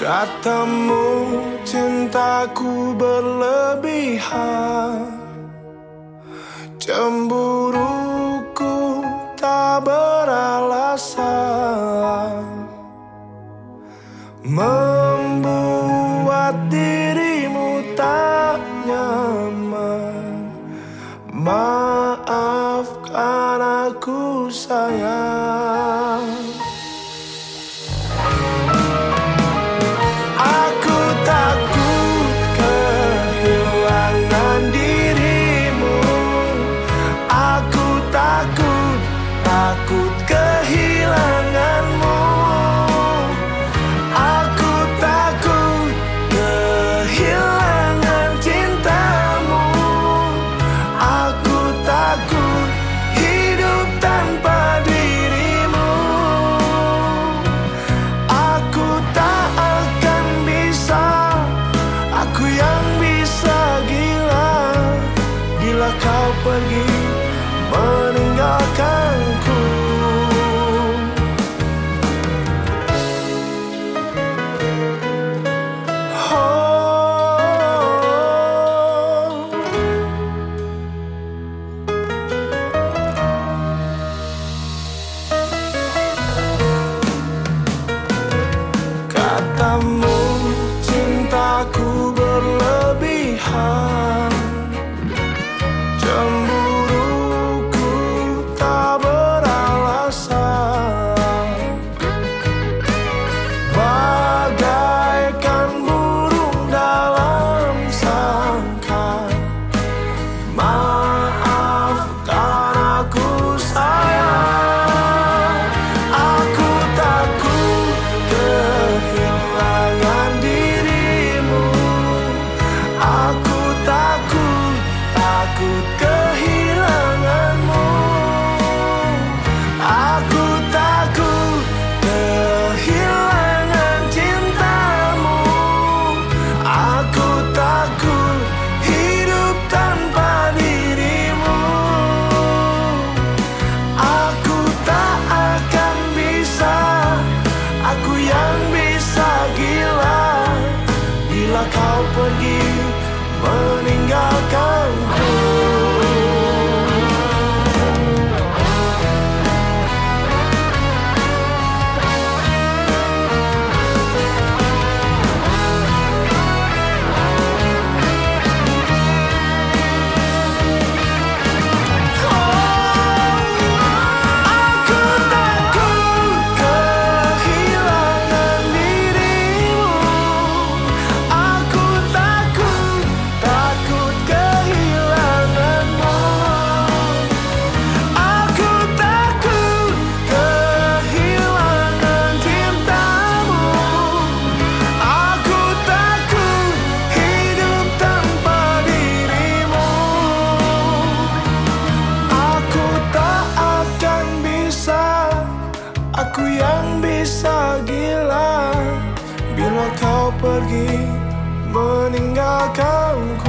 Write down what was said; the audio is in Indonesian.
Katamu cintaku berlebihan, cemburuku tak beralasan, membuat dirimu tak nyaman. Maafkan aku sayang. Takut kehilanganmu, aku takut kehilangan cintamu, aku takut hidup tanpa dirimu, aku tak akan bisa, aku yang bisa gila bila kau pergi meninggalkanku. Katamu cintaku berlebihan, cemburuku tak beralasan, bagaikan burung dalam sangkar. Maafkan aku sayang, aku takut kehilangan dirimu, aku takut kehilanganmu, aku takut kehilangan cintamu, aku takut hidup tanpa dirimu, aku tak akan bisa, aku yang bisa gila bila kau pergi meninggalkanku. Aku yang bisa gila bila kau pergi meninggalkanku.